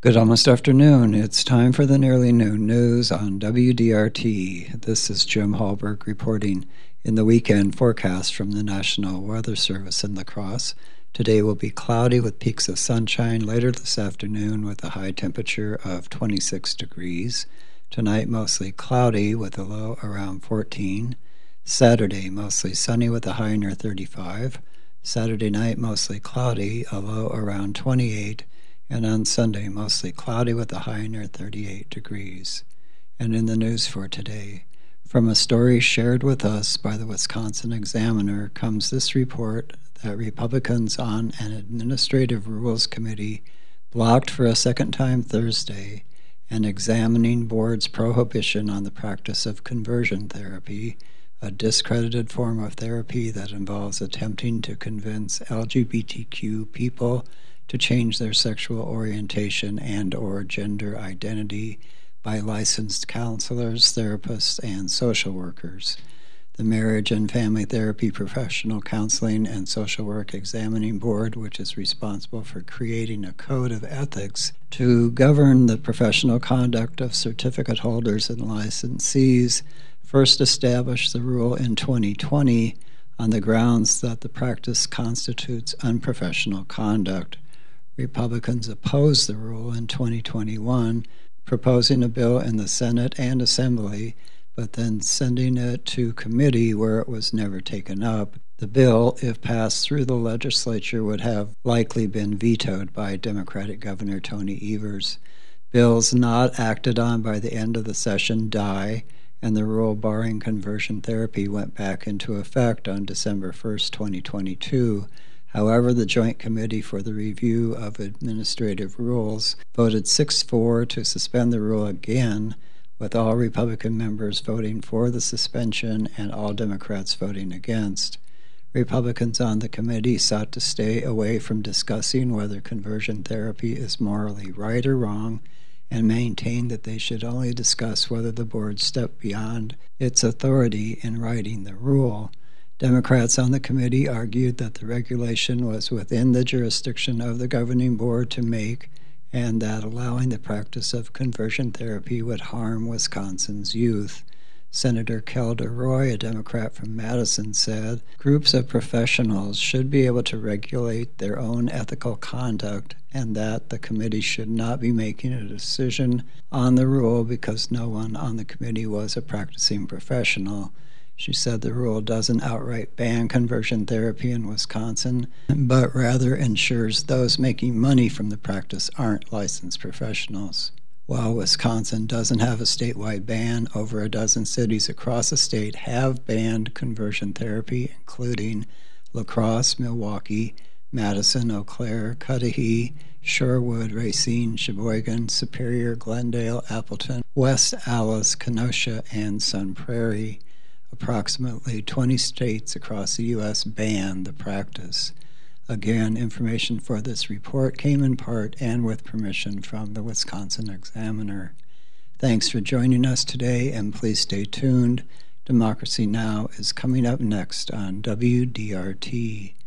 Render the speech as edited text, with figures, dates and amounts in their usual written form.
Good almost afternoon. It's time for the nearly noon news on WDRT. This is Jim Hallberg reporting in the weekend forecast from the National Weather Service in La Crosse. Today will be cloudy with peaks of sunshine later this afternoon with a high temperature of 26 degrees. Tonight mostly cloudy with a low around 14. Saturday mostly sunny with a high near 35. Saturday night mostly cloudy, a low around 28. And on Sunday, mostly cloudy with a high near 38 degrees. And in the news for today, from a story shared with us by the Wisconsin Examiner comes this report that Republicans on an Administrative Rules Committee blocked for a second time Thursday an examining board's prohibition on the practice of conversion therapy, a discredited form of therapy that involves attempting to convince LGBTQ people to change their sexual orientation and or gender identity by licensed counselors, therapists, and social workers. The Marriage and Family Therapy Professional Counseling and Social Work Examining Board, which is responsible for creating a code of ethics to govern the professional conduct of certificate holders and licensees, first established the rule in 2020 on the grounds that the practice constitutes unprofessional conduct. Republicans opposed the rule in 2021, proposing a bill in the Senate and Assembly, but then sending it to committee where it was never taken up. The bill, if passed through the legislature, would have likely been vetoed by Democratic Governor Tony Evers. Bills not acted on by the end of the session die, and the rule barring conversion therapy went back into effect on December 1st, 2022. However, the Joint Committee for the Review of Administrative Rules voted 6-4 to suspend the rule again, with all Republican members voting for the suspension and all Democrats voting against. Republicans on the committee sought to stay away from discussing whether conversion therapy is morally right or wrong, and maintained that they should only discuss whether the board stepped beyond its authority in writing the rule. Democrats on the committee argued that the regulation was within the jurisdiction of the governing board to make, and that allowing the practice of conversion therapy would harm Wisconsin's youth. Senator Kelda Roy, a Democrat from Madison, said groups of professionals should be able to regulate their own ethical conduct and that the committee should not be making a decision on the rule because no one on the committee was a practicing professional. She said the rule doesn't outright ban conversion therapy in Wisconsin, but rather ensures those making money from the practice aren't licensed professionals. While Wisconsin doesn't have a statewide ban, over a dozen cities across the state have banned conversion therapy, including La Crosse, Milwaukee, Madison, Eau Claire, Cudahy, Shorewood, Racine, Sheboygan, Superior, Glendale, Appleton, West Allis, Kenosha, and Sun Prairie. Approximately 20 states across the U.S. ban the practice. Again, information for this report came in part and with permission from the Wisconsin Examiner. Thanks for joining us today, and please stay tuned. Democracy Now! Is coming up next on WDRT.